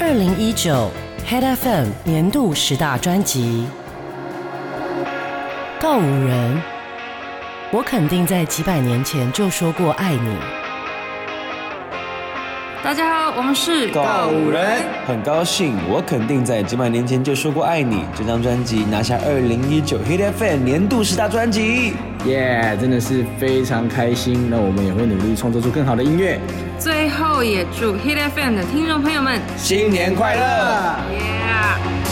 2019 Hit FM 年度10大专辑。告五人，我肯定在几百年前就说过爱你。 大家好，我们是告五人，很高兴我肯定在几百年前就说过爱你。这张专辑拿下2019 Hit FM 年度10大专辑， 真的是非常开心。那我们也会努力创作出更好的音乐。 最后也祝 Hit FM 的听众朋友们新年快乐！ Yeah